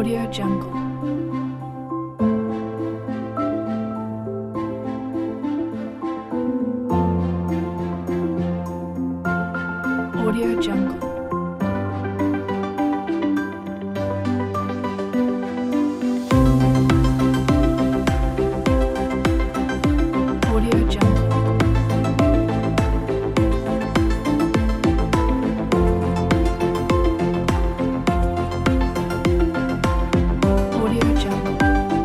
Audio Jungle. Audio Jungle. Audio Jungle. Audio Jungle.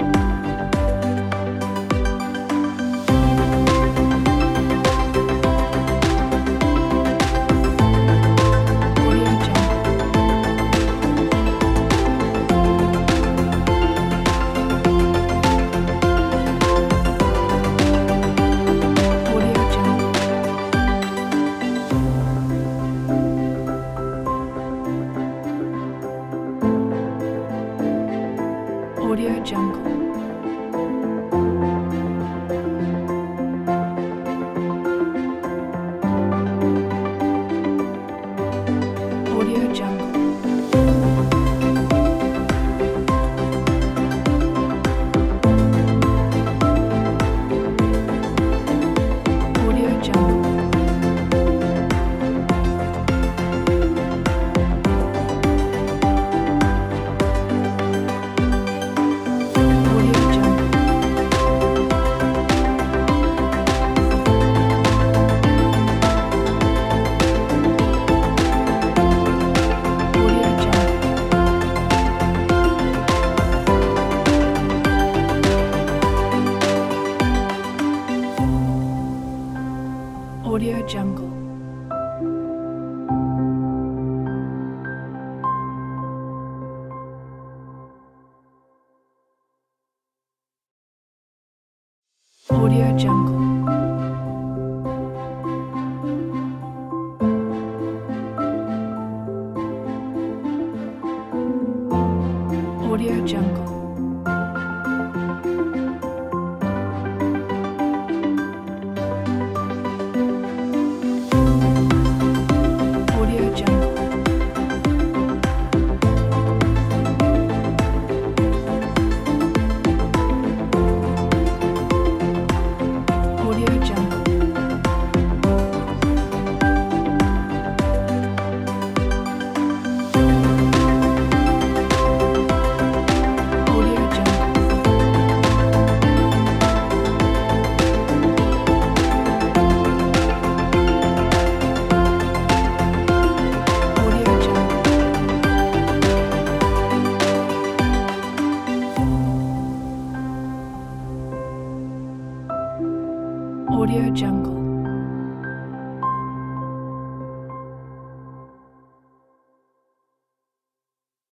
Audio Jungle. Audio Jungle. Audio Jungle. Audio Jungle. Audio Jungle. Audio Jungle. Audio Jungle. Audio Jungle. Audio Jungle. Audio Jungle. Audio Jungle. Audio Jungle. Audio Jungle. Audio Jungle. Audio Jungle.